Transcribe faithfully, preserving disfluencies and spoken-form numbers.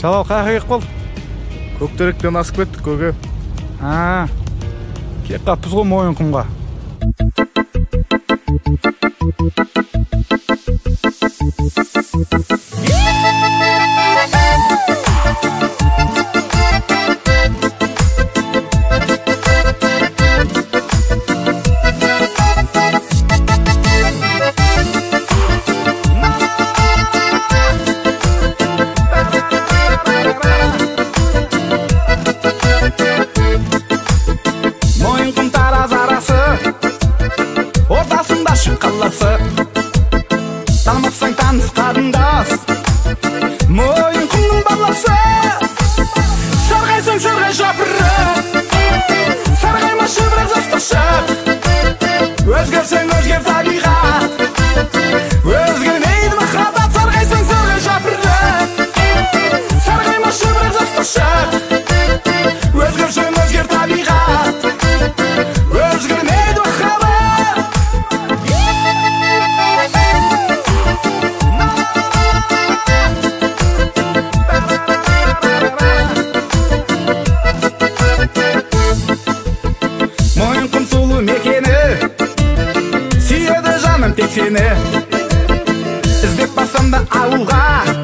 Жалал қайға кеп қалды? Көктеректен асып кеттік көке. А, кеп қаппыз ғой Мойынқұмға. Мойынқұм Тараз арасы, ортасында шық қаласы. Танымасаң таныс қарындас, Мойынқұмның баласы. Сарғайсаң сарғай жапырып, сарғаймашы бірақ жасташы. Өзгерсең өзгер табиғат, өзгермейді махаббат. Сарғайсаң сарғай жапырып, сарғаймашы бірақ жасташы. Өзгерсең өзгер табиғат, өзгермейді махаббат. Мойынқұм сұлу мекені, сүйеді жаным тек сені. Іздеп барсам да ауылға,